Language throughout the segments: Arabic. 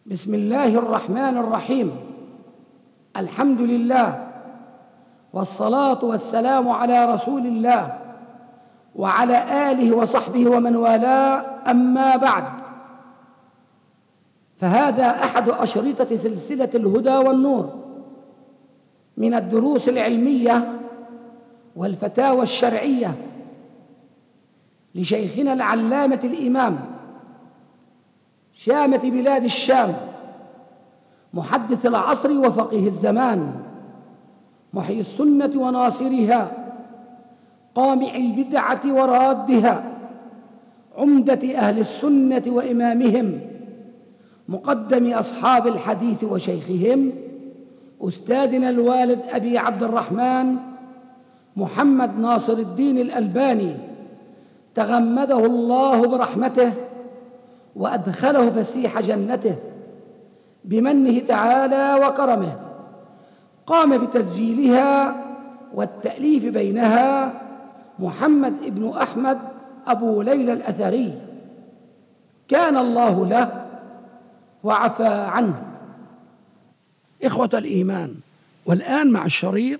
بسم الله الرحمن الرحيم. الحمد لله والصلاة والسلام على رسول الله وعلى آله وصحبه ومن والاه، أما بعد، فهذا أحد أشرطة سلسلة الهدى والنور من الدروس العلمية والفتاوى الشرعية لشيخنا العلامة الإمام شامة بلاد الشام، محدث العصر وفقيه الزمان، محيي السنة وناصرها، قامع البدعة ورادها، عمدة أهل السنة وإمامهم، مقدم أصحاب الحديث وشيخهم، أستاذنا الوالد أبي عبد الرحمن محمد ناصر الدين الألباني، تغمده الله برحمته وأدخله فسيح جنته بمنه تعالى وكرمه. قام بتسجيلها والتأليف بينها محمد ابن أحمد أبو ليلى الأثري، كان الله له وعفى عنه. إخوة الإيمان، والآن مع الشريط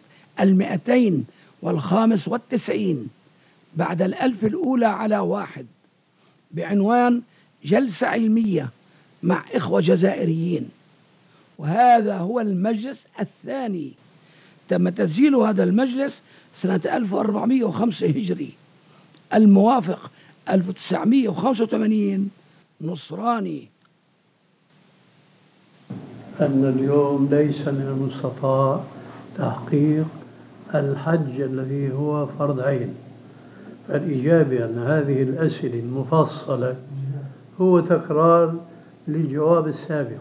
295 بعد 1000 الأولى على 1 بعنوان جلسة علمية مع إخوة جزائريين، وهذا هو المجلس الثاني. تم تسجيل هذا المجلس سنة 1405 هجري، الموافق 1985 نصراني. أن اليوم ليس من المستطاع تحقيق الحج الذي هو فرض عين، فالإجابة عن هذه الأسئلة المفصلة هو تكرار للجواب السابق.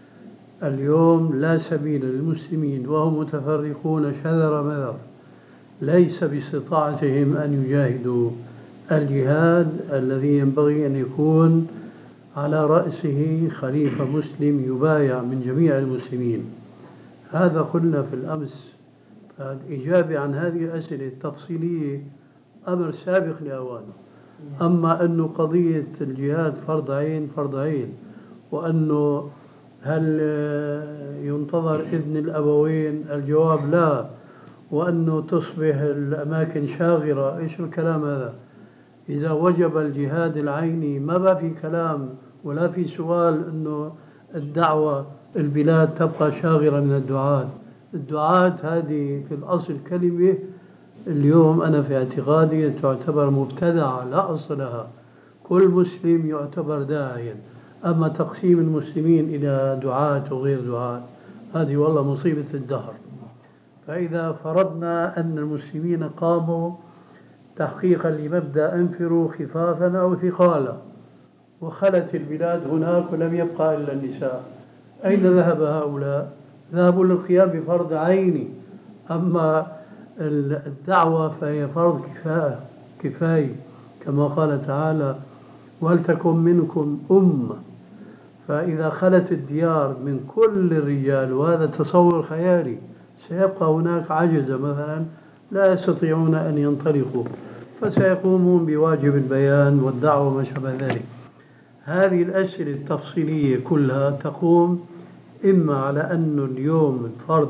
اليوم لا سبيل للمسلمين وهم متفرقون شذر مذر، ليس باستطاعتهم أن يجاهدوا الجهاد الذي ينبغي أن يكون على رأسه خليفة مسلم يبايع من جميع المسلمين. هذا قلنا في الأمس. فالإجابة عن هذه الأسئلة التفصيلية أمر سابق لأوانه. أما أنه قضية الجهاد فرض عين، وأنه هل ينتظر إذن الأبوين؟ الجواب لا. وأنه تصبح الأماكن شاغرة، إيش الكلام هذا؟ إذا وجب الجهاد العيني ما بقى في كلام ولا في سؤال أنه الدعوة البلاد تبقى شاغرة من الدعاة هذه في الأصل كلمة اليوم أنا في اعتقادي تعتبر مبتدعة لا أصل لها. كل مسلم يعتبر داعيا، أما تقسيم المسلمين إلى دعاة وغير دعاة هذه والله مصيبة الدهر. فإذا فرضنا أن المسلمين قاموا تحقيقا لمبدأ انفروا خفافا أو ثقالا، وخلت البلاد هناك ولم يبقى إلا النساء، أين ذهب هؤلاء؟ ذهبوا للقيام بفرض عيني. أما الدعوة فهي فرض كفاية كما قال تعالى: ولتكن منكم أمة. فإذا خلت الديار من كل الرجال، وهذا تصور خيالي، سيبقى هناك عجزة مثلا لا يستطيعون أن ينطلقوا، فسيقومون بواجب البيان والدعوة وما شابه ذلك. هذه الأسئلة التفصيلية كلها تقوم إما على أن اليوم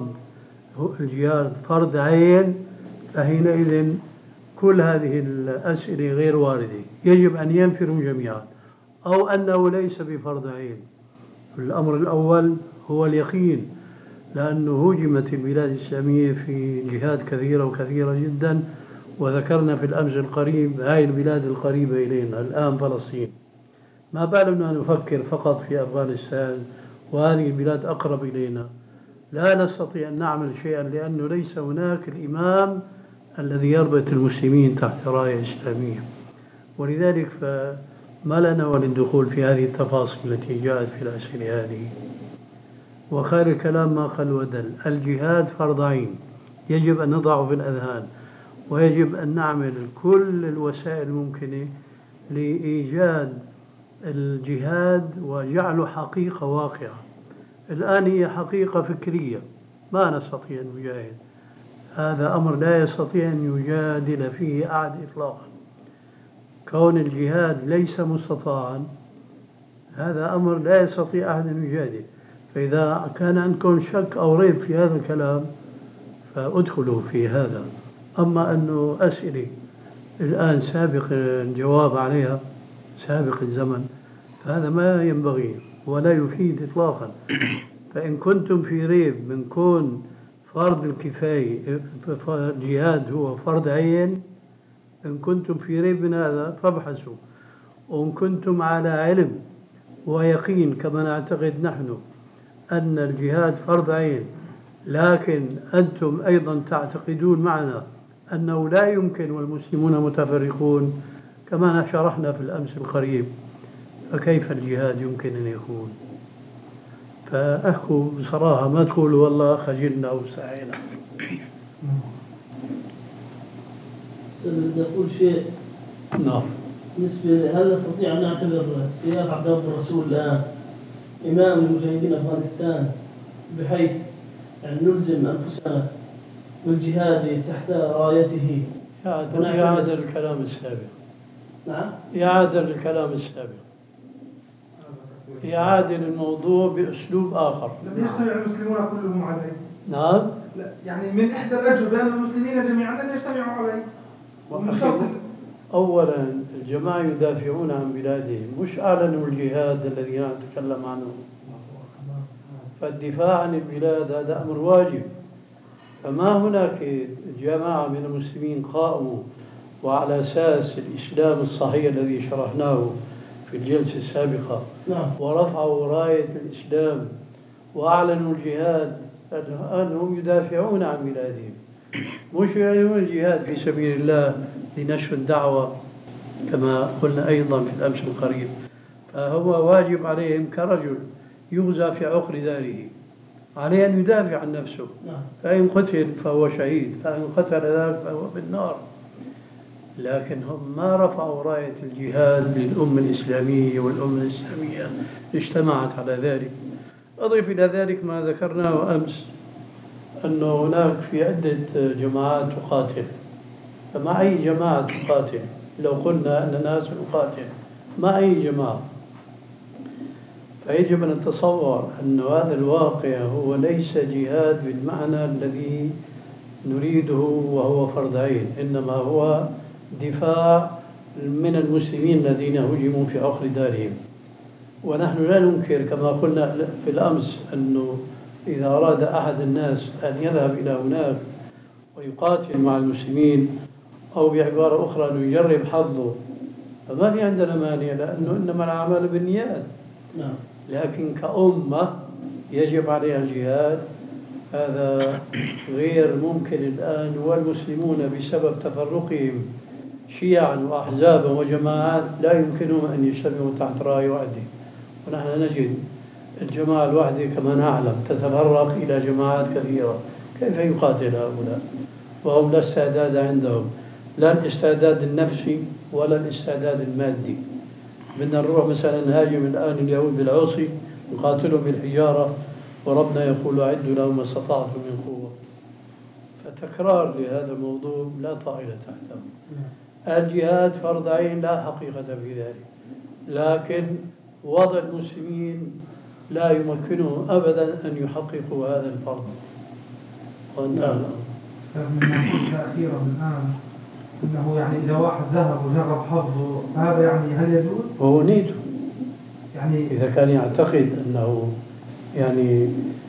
الجهاد فرض عين، فحينئذ كل هذه الأسئلة غير واردة، يجب أن ينفروا جميعا، أو أنه ليس بفرض عين. الأمر الأول هو اليقين، لأنه هجمت البلاد الإسلامية في جهات كثيرة جدا، وذكرنا في الأمس القريب هاي البلاد القريبة إلينا الآن فلسطين. ما بالنا نفكر فقط في أفغانستان وهذه البلاد أقرب إلينا؟ لا نستطيع أن نعمل شيئا لأنه ليس هناك الإمام الذي يربط المسلمين تحت راية إسلامية. ولذلك فما لنا وللدخول في هذه التفاصيل التي جاءت في الأسئلة هذه. وخير الكلام ما قل ودل. الجهاد فرض عين يجب أن نضعه في الأذهان، ويجب أن نعمل كل الوسائل الممكنة لإيجاد الجهاد وجعله حقيقة واقعة. الآن هي حقيقة فكرية، ما نستطيع أن نجاهد. هذا أمر لا يستطيع أن يجادل فيه أحد إطلاقا. كون الجهاد ليس مستطاعا هذا أمر لا يستطيع أحد أن يجادل. فإذا كان عندكم شك أو ريب في هذا الكلام فادخلوا في هذا. أما أنه أسئلة الآن سابق الجواب عليها سابق الزمن فهذا ما ينبغي ولا يفيد إطلاقا. فإن كنتم في ريب من كون فرض الكفاية الجهاد هو فرض عين، إن كنتم في ريب من هذا فابحثوا. وإن كنتم على علم ويقين كما نعتقد نحن أن الجهاد فرض عين، لكن أنتم أيضا تعتقدون معنا أنه لا يمكن والمسلمون متفرقون كما شرحنا في الأمس القريب، فكيف الجهاد يمكن أن يكون؟ فأحكوا بصراحة، ما تقولوا والله خجلنا وسعينا. بدي أقول شيء. نعم. بالنسبة هل نستطيع أن نعتبر سياف عبد الله الرسول الآن إمام المجاهدين أفغانستان بحيث أن نلزم أنفسنا بالجهاد تحت رايته؟ يعاد الكلام السابق. نعم. يعاد الكلام السابق. يعادل الموضوع بأسلوب آخر. لم يجتمع المسلمون كلهم عليه. نعم. يعني من إحدى الأجوبة أن المسلمين جميعا لم يجتمعوا عليه. أولا الجماعة يدافعون عن بلادهم، مش أعلنوا الجهاد الذي نتكلم عنه. فالدفاع عن البلاد هذا أمر واجب. فما هناك جماعة من المسلمين قاموا وعلى أساس الإسلام الصحيح الذي شرحناه في الجلسة السابقة ورفعوا راية الإسلام وأعلنوا الجهاد أنهم يدافعون عن بلادهم، مش يعلنون الجهاد في سبيل الله لنشر الدعوة كما قلنا أيضا في الأمس القريب. فهو واجب عليهم كرجل يغزى في عقر داره، عليه أن يدافع عن نفسه. فإن قتل فهو شهيد، فإن قتل ذلك فهو بالنار. لكن هم ما رفعوا راية الجهاد للأمة الإسلامية، والأمة الإسلامية اجتمعت على ذلك. أضيف إلى ذلك ما ذكرناه أمس أنه هناك في عدة جماعات تقاتل. فمع أي جماعة تقاتل؟ لو قلنا أننا سنقاتل مع أي جماعة؟ فيجب أن نتصور أن هذا الواقع هو ليس جهاد بالمعنى الذي نريده وهو فرض عين، إنما هو دفاع من المسلمين الذين هجموا في عقر دارهم. ونحن لا ننكر كما قلنا في الأمس أنه إذا أراد أحد الناس أن يذهب إلى هناك ويقاتل مع المسلمين أو بعبارة أخرى أنه يجرب حظه فما في عندنا مانع، لأنه إنما الأعمال بالنيات. لكن كأمة يجب عليها الجهاد، هذا غير ممكن الآن. والمسلمون بسبب تفرقهم شيعا وأحزابا وجماعات لا يمكنهم أن يجتمعوا تحت راية واحدة. ونحن نجد الجماعة الواحدة كما نعلم تتفرق إلى جماعات كثيرة. كيف يقاتل هؤلاء وهم لا استعداد عندهم، لا الاستعداد النفسي ولا الاستعداد المادي؟ بدنا نروح مثلا نهاجم الآن اليهود بالعوصي نقاتلهم بالحجارة وربنا يقول أعدوا لهم ما استطعتم من قوة. فتكرار لهذا الموضوع لا طائل تحته. الجهاد فرض عين لا حقيقة في ذلك، لكن وضع المسلمين لا يمكنهم أبدا أن يحققوا هذا الفرض. من قلت أخيرا الآن أنه يعني إذا واحد ذهب وجرب حظه هذا يعني هل يجوز؟ وهو نيته يعني إذا كان يعتقد أنه يعني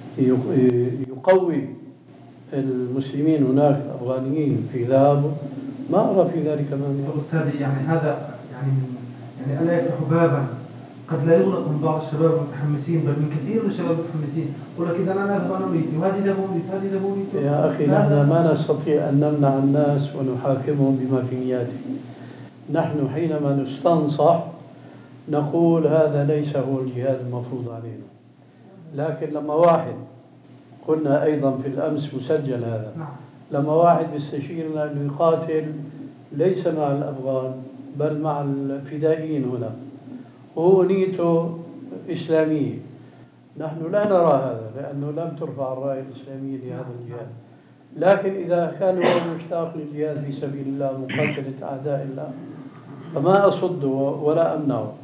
يقوي المسلمين هناك الأفغانيين في ذهابه ما أرى في ذلك مانع. أستاذي يعني هذا يعني ألا يفتح بابا قد لا يغلق من بعض الشباب المتحمسين، بل من كثير من الشباب المتحمسين يقول لك إذا أنا أذهب أنا أريد وهذه دموني. يا أخي نحن ما نستطيع أن نمنع الناس ونحاكمهم بما في نياتهم. نحن حينما نستنصح نقول هذا ليس هو الجهاد المفروض علينا. لكن لما واحد قلنا أيضا في الأمس مسجل هذا، لما واحد يستشيرنا أنه يقاتل ليس مع الأفغان بل مع الفدائيين هنا وهو نيته إسلامية، نحن لا نرى هذا لأنه لم ترفع الراية الإسلامية لهذا الجهاد. لكن إذا كان هو مشتاق للجهاد في سبيل الله مقاتلة أعداء الله فما أصده ولا أمنعه.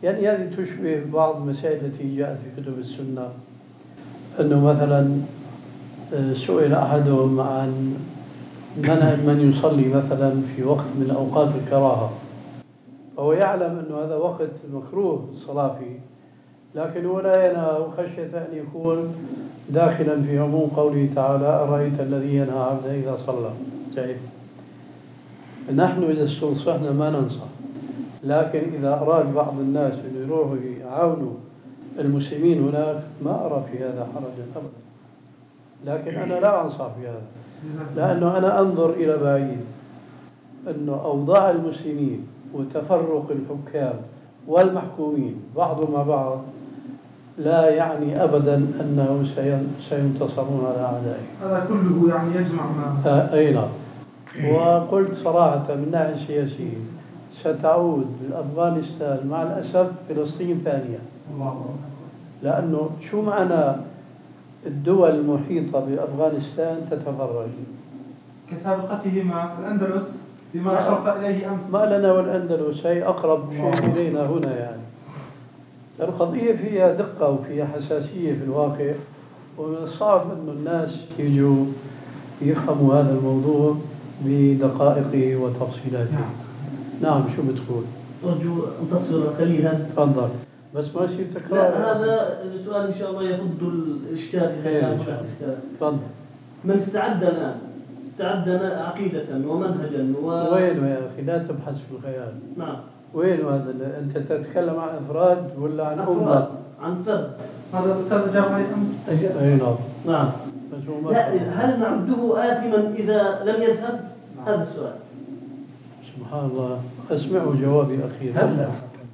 يعني هذه تشبه بعض المسائل التي جاءت في كتب السنة، أنه مثلا سئل أحدهم عن منهج من يصلي مثلا في وقت من أوقات الكراهة، فهو يعلم أنه هذا وقت مكروه الصلاة فيه، لكن هو لا ينهى خشية أن يكون داخلا في عموم قوله تعالى أرأيت الذي ينهى عبدا إذا صلى. طيب نحن إذا استنصحنا ما ننصح، لكن إذا أراد بعض الناس أن يروحوا يعاونوا المسلمين هناك ما أرى في هذا حرجا أبدا، لكن أنا لا أنصح بهذا، لأنه أنا أنظر إلى بعيد، أنه أوضاع المسلمين وتفرق الحكام والمحكومين بعضهم مع بعض لا يعني أبدا أنهم سينتصرون على أعدائهم. هذا كله يعني يجمع ما أي نعم. وقلت صراحة من ناحية سياسية ستعود أفغانستان مع الأسف فلسطين ثانية، لأنه شو معنى الدول المحيطة بأفغانستان تتفرج كسابقته مع الأندلس بما أشرت إليه أمس. ما لنا والأندلس هي أقرب شيء إلينا هنا يعني. القضية فيها دقة وفيها حساسية في الواقع، ومن الصعب أن الناس يجوا يفهموا هذا الموضوع بدقائقه وتفصيلاته. نعم شو بتقول؟ أرجو أن تصل قليلا. تفضل بس ما يصير تكرار. لا هذا السؤال إن شاء الله يفض الإشكال. تفضل. من استعد الآن عقيدة ومنهجا وين يا أخي لا تبحث في الخيال. نعم. وين هذا أنت تتكلم عن أفراد ولا عن أمة؟ عن فرد. هذا الأستاذ جاوب عليه أمس. أي نعم. نعم. لا هل نعده آثما إذا لم يذهب؟ هذا السؤال. سبحان الله. أسمعوا جوابي أخيرا. هلا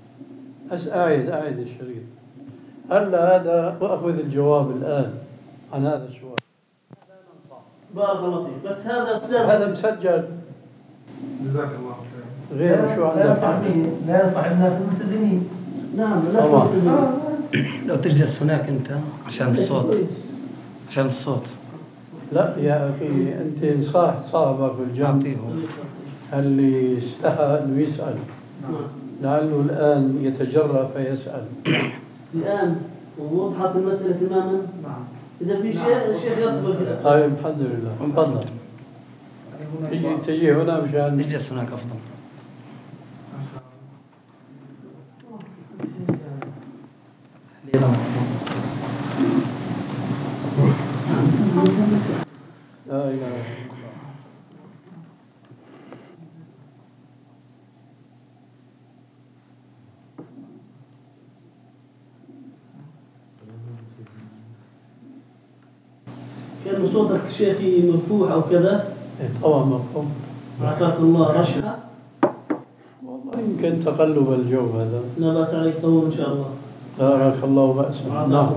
أعيد الشريط. هلا هذا وأخذ الجواب الآن عن هذا السؤال. بارك الله فيك. بس هذا مسجل. جزاك الله خير. غير شو عندك؟ لا ينصح الناس الملتزمين. نعم لا. لو تجلس هناك أنت عشان الصوت. لا يا أخي أنت انصاح صاحبك بالجنب اللي استحى أنه يسأل، لعله الآن يتجرأ فيسأل. الآن ووضحت المسألة تماما. نعم. إذا في شيء الشيخ يصبر كذا. طيب الحمد لله. تفضل. تجي هنا مشان نجلس هناك أفضل. لا إله إلا الله. كان صوتك شيخي مرفوع أو كذا. طبعا مفهوم. عافاك الله. رشحة. والله يمكن تقلب الجو هذا. لا بأس عليك طول إن شاء الله. بارك الله بأسا. نعم.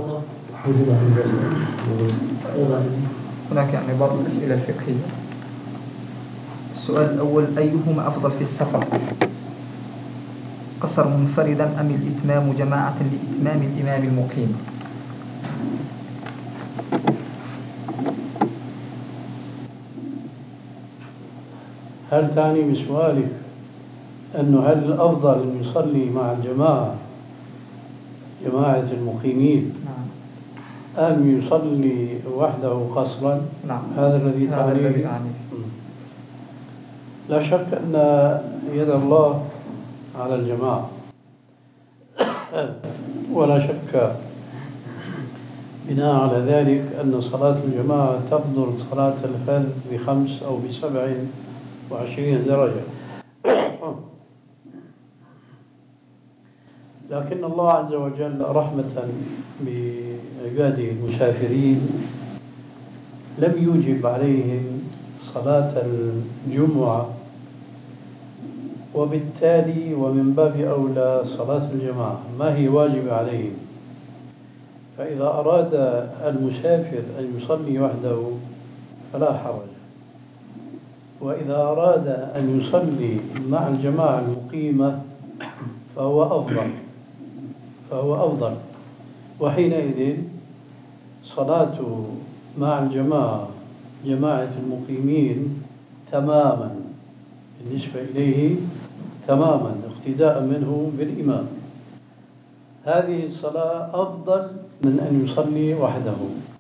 هناك يعني بعض الأسئلة الفقهية. السؤال الأول: أيهما أفضل في السفر؟ قصر منفردا أم الإتمام جماعة لإتمام الإمام المقيم؟ هل تعني بسؤالك أنه هل الأفضل أن يصلي مع الجماعة جماعة المقيمين أم يصلي وحده قصرا؟ نعم. هذا الذي تعنيه. لا شك أن يد الله على الجماعة، ولا شك بناء على ذلك أن صلاة الجماعة تفضل صلاة الفرد ب5 أو ب27 درجة. لكن الله عز وجل رحمة بعباده المسافرين لم يوجب عليهم صلاة الجمعة، وبالتالي ومن باب أولى صلاة الجماعة ما هي واجبة عليهم. فإذا أراد المسافر أن يصلي وحده فلا حرج، وإذا أراد أن يصلي مع الجماعة المقيمة فهو أفضل. وحينئذ صلاته مع الجماعة جماعة المقيمين تماما بالنسبة إليه، تماما اقتداء منه بالإمام. هذه الصلاة أفضل من أن يصلي وحده.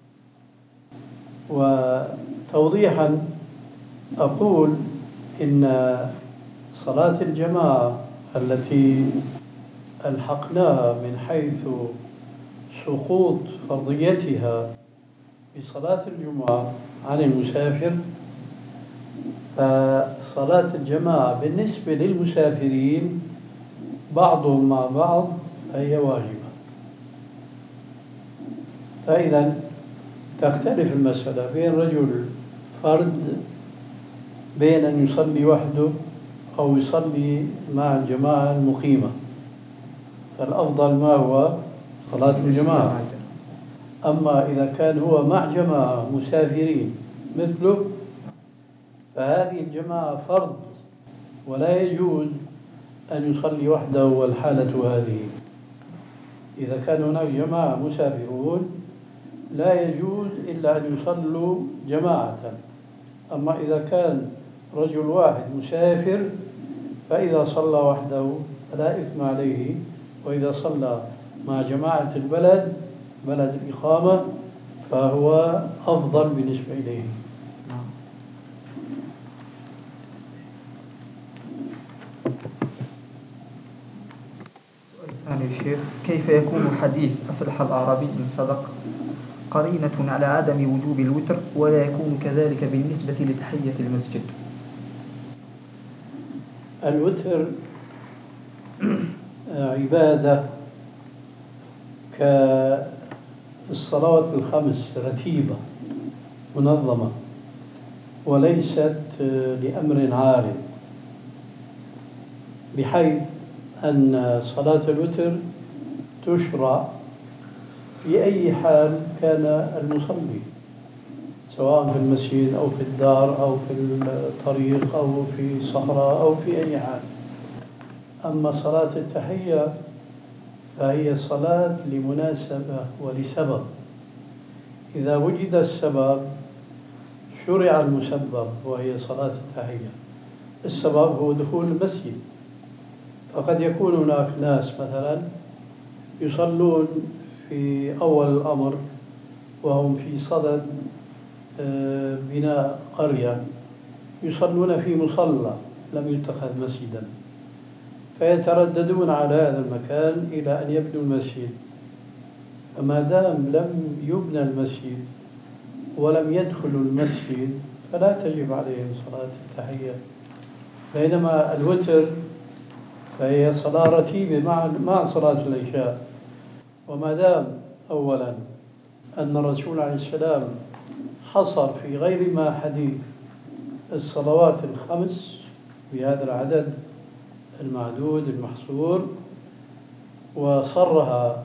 وتوضيحا أقول إن صلاة الجماعة التي ألحقناها من حيث سقوط فرضيتها بصلاة الجمعة عن المسافر، فصلاة الجماعة بالنسبة للمسافرين بعضهم مع بعض فهي واجبة. فإذا تختلف المسألة بين رجل فرد بين أن يصلي وحده أو يصلي مع الجماعة المقيمة. فالأفضل ما هو صلاة الجماعة. أما إذا كان هو مع جماعة مسافرين مثله فهذه الجماعة فرض ولا يجوز أن يصلي وحده والحالة هذه. إذا كان هناك جماعة مسافرون لا يجوز إلا أن يصلوا جماعة. أما إذا كان رجل واحد مسافر فإذا صلى وحده فلا إثم عليه، وإذا صلى مع جماعة البلد بلد الإقامة فهو أفضل بالنسبة إليه. الثاني الشيخ: كيف يكون حديث أفلح الأعرابي إن صدق قرينة على عدم وجوب الوتر ولا يكون كذلك بالنسبة لتحية المسجد؟ الوتر عبادة كالصلوات الخمس رتيبة منظمة وليست لأمر عارض، بحيث أن صلاة الوتر تشرع في أي حال كان المصلي، سواء في المسجد أو في الدار أو في الطريق أو في صحراء أو في أي حال. أما صلاة التحية فهي صلاة لمناسبة ولسبب، إذا وجد السبب شرع المسبب وهي صلاة التحية. السبب هو دخول المسجد، فقد يكون هناك ناس مثلا يصلون في أول الأمر وهم في صدد بناء قرية، يصلون في مصلى لم يتخذ مسجدا، فيترددون على هذا المكان إلى أن يبنوا المسجد. فما دام لم يبنى المسجد ولم يدخلوا المسجد فلا تجب عليهم صلاة التحية. بينما الوتر فهي صلاة رتيبة مع صلاة العشاء. وما دام أولا أن الرسول عليه السلام حصر في غير ما حديث الصلوات الخمس بهذا العدد المعدود المحصور، وصرها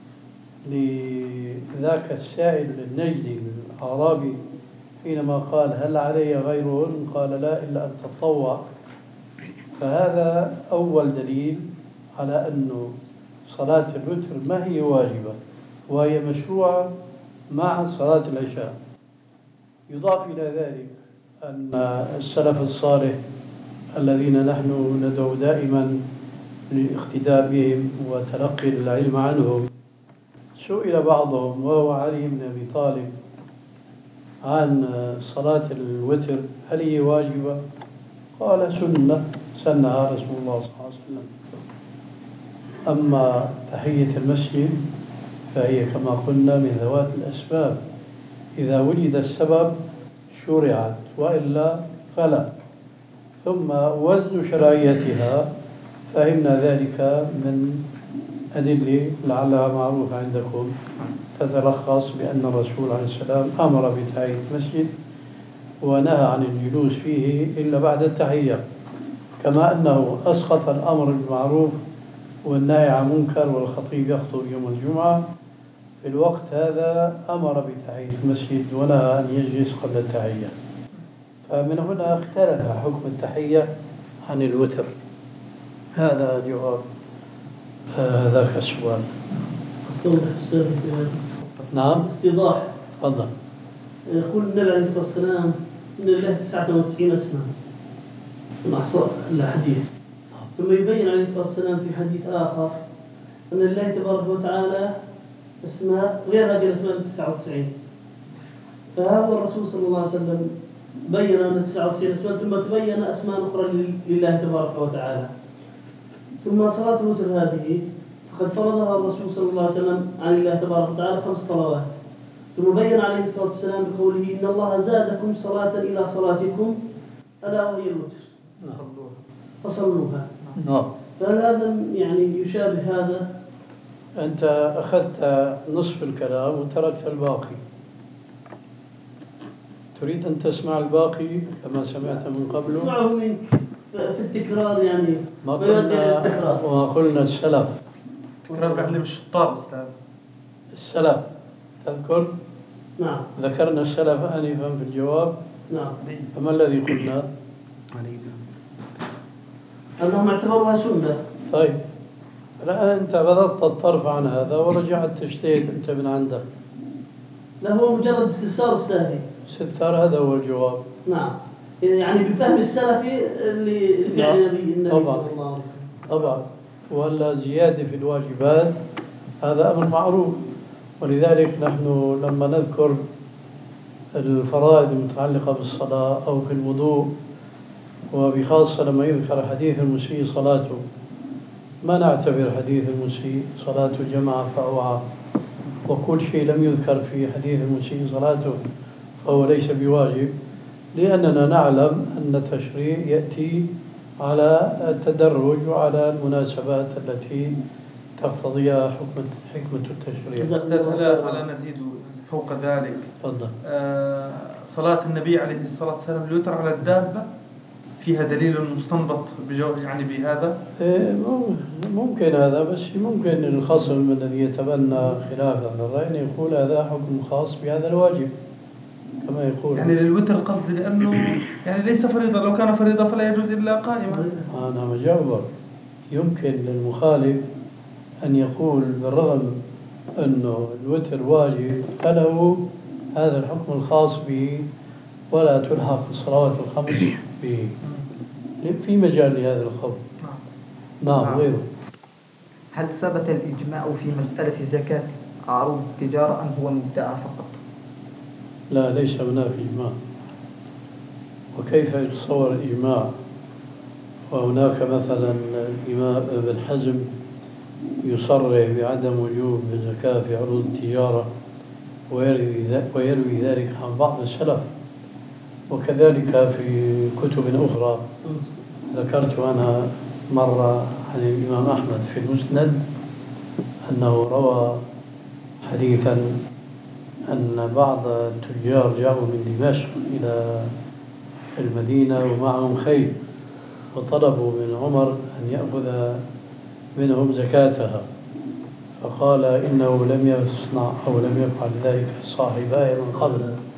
لذاك السائل النجدي الأعرابي حينما قال هل علي غيرهن؟ قال لا إلا أن تطوع. فهذا أول دليل على أن صلاة الوتر ما هي واجبة وهي مشروعة مع صلاة العشاء. يضاف إلى ذلك أن السلف الصالح الذين نحن ندعو دائما للاقتداء بهم وتلقي العلم عنهم، سئل بعضهم وهو علي بن أبي طالب عن صلاة الوتر هل هي واجبة؟ قال سنة سنها رسول الله صلى الله عليه وسلم. أما تحية المسجد فهي كما قلنا من ذوات الأسباب، إذا وجد السبب شرعت وإلا فلا. ثم وزن شرعيتها فهمنا ذلك من أدلة لعلها معروفة عندكم، تتلخص بأن الرسول عليه السلام أمر بتحية المسجد ونهى عن الجلوس فيه إلا بعد التحية، كما أنه أسقط الأمر بالمعروف والنهي عن منكر والخطيب يخطب يوم الجمعة. في الوقت هذا أمر بتحية المسجد ونهى أن يجلس قبل التحية. فمن هنا اختلف حكم التحية عن الوتر. هذا جواب ذاك السؤال. نعم استيضاح. تفضل. يقول النبي عليه الصلاة والسلام إن لله 99 اسما من أحصاء الحديث، ثم يبين عليه الصلاة والسلام في حديث آخر أن لله تبارك وتعالى أسماء غير هذه الأسماء 99. فهو الرسول صلى الله عليه وسلم بين أن 99 اسما، ثم تبين أسماء أخرى لله تبارك وتعالى. ثم صلاة الوتر هذه فقد فرضها الرسول صلى الله عليه وسلم عن الله تبارك وتعالى 5 صلوات، ثم بين عليه الصلاة والسلام بقوله إن الله زادكم صلاة إلى صلاتكم ألا وهي الوتر فصلوها. فهل هذا يعني يشابه هذا؟ أنت أخذت نصف الكلام وتركت الباقي. تريد أن تسمع الباقي كما سمعت من قبل؟ اسمعه منك في التكرار، يعني ما قلنا السلف. تكرار بعلم الشطار أستاذ. السلف تذكر؟ نعم. ذكرنا السلف آنفا في الجواب. نعم. فما الذي قلنا؟ أنهم اعتبروها سنة. طيب الآن أنت بدأت الطرف عن هذا ورجعت تجتهد أنت من عندك. لا، هو مجرد استفسار أستاذي. استفسار، هذا هو الجواب. نعم، يعني بالفهم السلفي لفعل النبي صلى الله عليه وسلم. طبعا، ولا زيادة في الواجبات هذا أمر معروف. ولذلك نحن لما نذكر الفرائض المتعلقة بالصلاة أو في الوضوء، وبخاصة لما يذكر حديث المسيء صلاته، ما نعتبر حديث المسيء صلاته جمع فأوعى، وكل شيء لم يذكر في حديث المسيء صلاته فهو ليس بواجب، لأننا نعلم أن التشريع يأتي على التدرج وعلى المناسبات التي تقتضيها حكمة التشريع. ألا نزيد فوق ذلك؟ تفضل. صلاة النبي عليه الصلاة والسلام الوتر على الدابة فيها دليل مستنبط يعني بهذا؟ ممكن هذا، بس ممكن الخصم الذي يتبنى خلاف هذا الرأي يقول هذا حكم خاص بهذا الواجب كما يقول. يعني للوتر القصد لأنه يعني ليس فريضة، لو كان فريضة فلا يجوز إلا قائمة. أنا مجاوبك. يمكن للمخالف أن يقول بالرغم أنه الوتر واجب فله هذا الحكم الخاص به ولا تلحق الصلوات الخمس به، في مجال لهذا القول. نعم. غيره. هل ثبت الإجماع في مسألة زكاة عروض التجارة أم هو مدعى فقط؟ لا، ليس هناك إجماع. وكيف يتصور الإجماع وهناك مثلا الإمام ابن حزم يصرح بعدم وجوب الزكاة في عروض التجارة ويروي ذلك عن بعض السلف، وكذلك في كتب أخرى. ذكرت أنا مرة عن الإمام أحمد في المسند أنه روى حديثا أن بعض التجار جاءوا من دمشق إلى المدينة ومعهم خيل، وطلبوا من عمر أن يأخذ منهم زكاتها، فقال إنه لم يصنع أو لم يفعل ذلك صاحباه من قبل،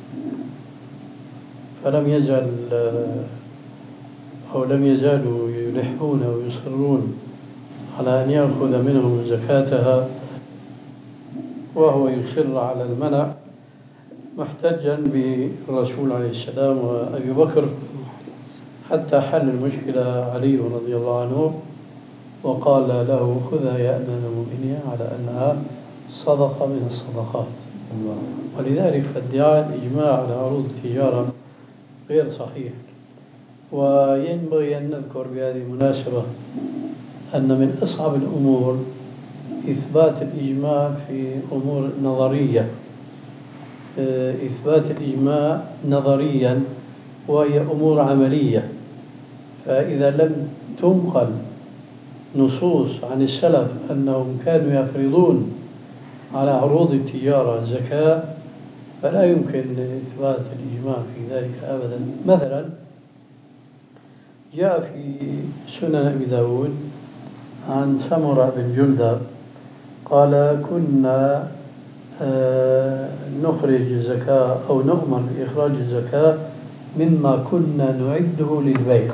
لم يزالوا يلحون ويصرون على أن يأخذ منهم زكاتها، وهو يصر على المنع محتجا بالرسول عليه السلام وأبي بكر، حتى حل المشكلة علي رضي الله عنه وقال له خذها يا أمير المؤمنين على أنها صدقة من الصدقات. ولذلك فادعاء الإجماع على عروض التجارة غير صحيح. وينبغي أن نذكر بهذه المناسبة أن من أصعب الأمور إثبات الإجماع في أمور نظرية، إثبات الإجماع نظريا، وهي أمور عملية. فإذا لم تنقل نصوص عن السلف أنهم كانوا يفرضون على عروض التجارة زكاة فلا يمكن إثبات الإجماع في ذلك أبدا. مثلا جاء في سنن أبي داود عن سمرة بن جندب قال كنا نخرج الزكاة أو نؤمر بإخراج الزكاة مما كنا نعده للبيع.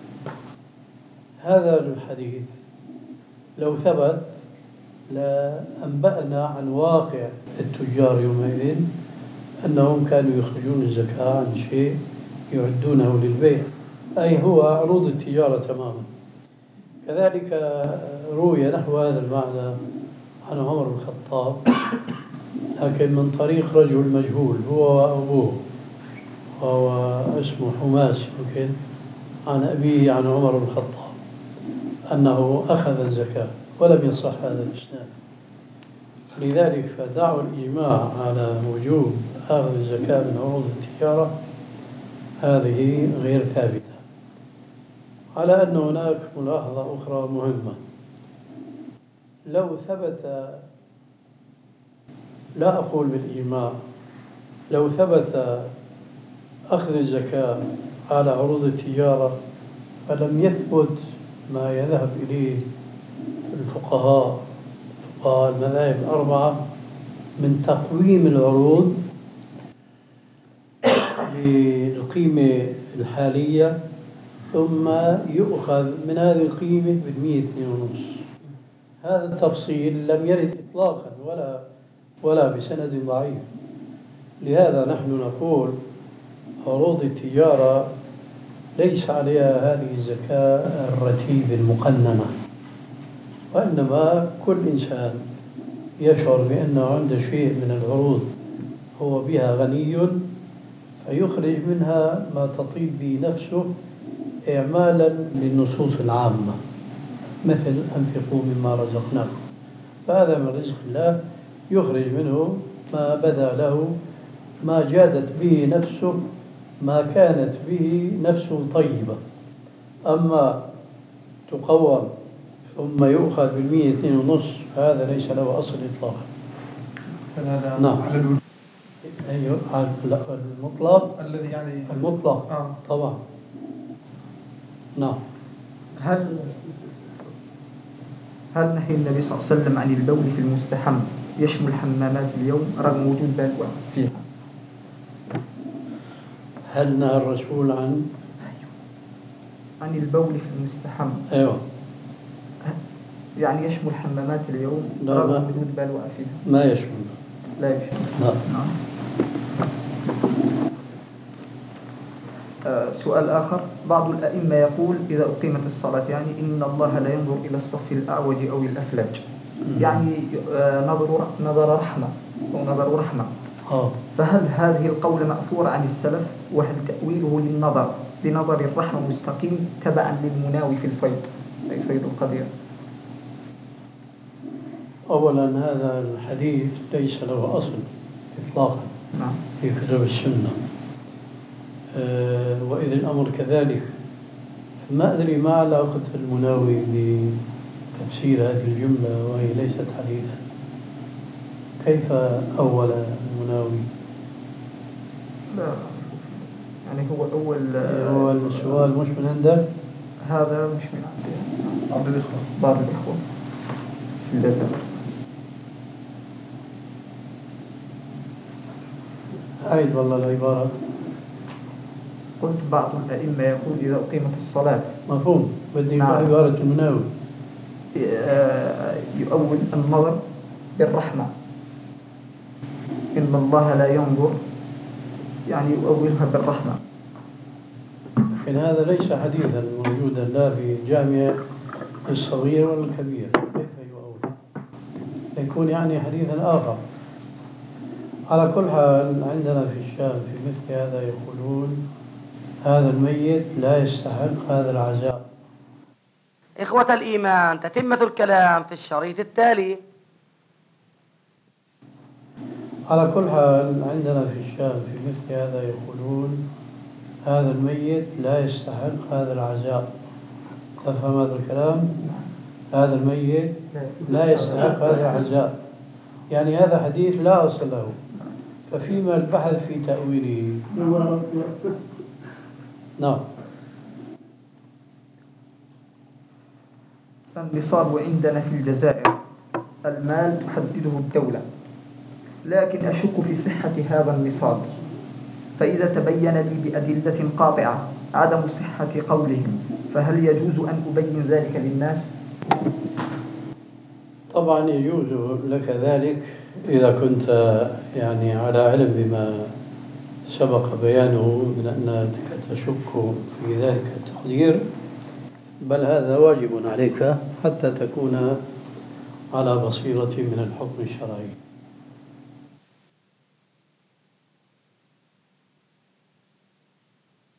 هذا الحديث لو ثبت لأنبأنا عن واقع التجار يومئذ أنهم كانوا يخرجون الزكاة عن شيء يعدونه للبيع، أي هو عروض التجارة تماما. كذلك روي نحو هذا المعنى عن عمر بن الخطاب، لكن من طريق رجل مجهول هو وأبوه، وهو اسمه حماس يمكن، عن أبيه عن عمر بن الخطاب أنه أخذ الزكاة، ولم يصح هذا الإسناد. لذلك فدعوا الإجماع على وجوب أخذ الزكاة من عروض التجارة هذه غير ثابتة. على أن هناك ملاحظة أخرى مهمة، لو ثبت، لا أقول بالإجماع، لو ثبت أخذ الزكاة على عروض التجارة فلم يثبت ما يذهب إليه الفقهاء المذاهب الأربعة من تقويم العروض للقيمة الحالية، ثم يؤخذ من هذه القيمة ب102.5. هذا التفصيل لم يرد إطلاقا ولا بسند ضعيف. لهذا نحن نقول عروض التجارة ليس عليها هذه الزكاة الرتيبة المقننة، وإنما كل إنسان يشعر بأنه عنده شيء من العروض هو بها غني فيخرج منها ما تطيب به نفسه إعمالا للنصوص العامة، مثل أنفقوا مما رزقناكم، فهذا من رزق الله، يخرج منه ما بدا له، ما جادت به نفسه، ما كانت به نفسه طيبة. أما تقوم ثم يؤخذ ب102.5 هذا ليس له أصل إطلاقا. نعم. على الوجوب. أيوه، المطلق الذي يعني المطلق طبعا. نعم. هل نهي النبي صلى الله عليه وسلم عن البول في المستحم يشمل حمامات اليوم رغم وجود بلوى فيها؟ هل نهى الرسول عن البول في المستحم؟ أيوه، يعني يشمل حمامات اليوم رغم وجود بلوى فيها؟ ما يشمل. لا يشمل. نعم. سؤال آخر، بعض الأئمة يقول إذا أقيمت الصلاة يعني إن الله لا ينظر إلى الصف الأعوج أو الأفلج، يعني نظر رحمة أو نظر رحمة. فهل هذه القول مأثور عن السلف؟ وهل تأويله لنظر الرحمة مستقيم تبعا للمناوي في الفيض أي فيض القدير؟ أولا هذا الحديث ليس له أصل إطلاقا في كتب السنة، وإذا الأمر كذلك ما أدري ما علاقة المناوي بتفسير هذه الجملة وهي ليست حديثا. كيف أول المناوي؟ لا يعني هو السؤال مش من عندك؟ هذا مش من عندي، بعض الإخوة في الجزائر. عيد والله العبارة. قلت بعض الأئمة يقول إذا أقيمت الصلاة. مفهوم، بدي عبارة المناوي يؤول النظر بالرحمة، إن الله لا ينظر، يعني يؤولها بالرحمة. لكن هذا ليس حديثا موجودا لا في جامع الصغير ولا الكبير، كيف يؤول؟ يكون يعني حديثا آخر. على كل حال عندنا في الشام في مثل هذا يقولون هذا الميت لا يستحق هذا العزاء. إخوة الإيمان، تتمة الكلام في الشريط التالي. على كل حال عندنا في الشام في مثل هذا يقولون هذا الميت لا يستحق هذا العزاء. تفهم هذا الكلام؟ هذا الميت لا يستحق هذا العزاء، يعني هذا حديث لا أصل له، ففيما البحث في تأويله. نعم. النصاب عندنا في الجزائر المال تحدده الدولة، لكن أشك في صحة هذا النصاب، فإذا تبين لي بأدلة قاطعة عدم صحة قولهم فهل يجوز أن أبين ذلك للناس؟ طبعا يجوز لك ذلك إذا كنت يعني على علم بما سبق بيانه من أنك تشك في ذلك التقدير، بل هذا واجب عليك حتى تكون على بصيرة من الحكم الشرعي.